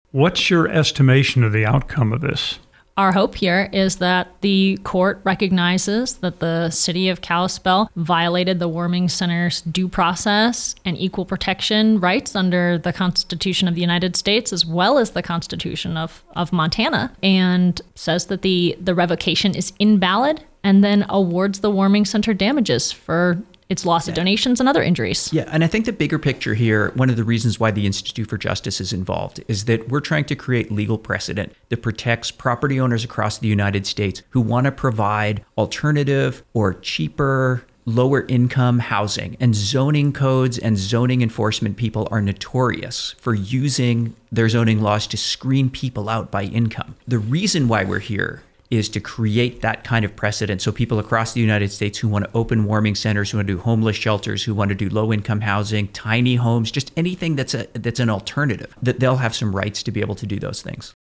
What's your estimation of the outcome of this? Our hope here is that the court recognizes that the city of Kalispell violated the warming center's due process and equal protection rights under the Constitution of the United States, as well as the Constitution of Montana, and says that the revocation is invalid, and then awards the warming center damages for its loss of donations and other injuries. Yeah, and I think the bigger picture here, one of the reasons why the Institute for Justice is involved, is that we're trying to create legal precedent that protects property owners across the United States who want to provide alternative or cheaper, lower income housing. And zoning codes and zoning enforcement people are notorious for using their zoning laws to screen people out by income. The reason why we're here is to create that kind of precedent so people across the United States who want to open warming centers, who want to do homeless shelters, who want to do low-income housing, tiny homes, just anything that's an alternative, that they'll have some rights to be able to do those things.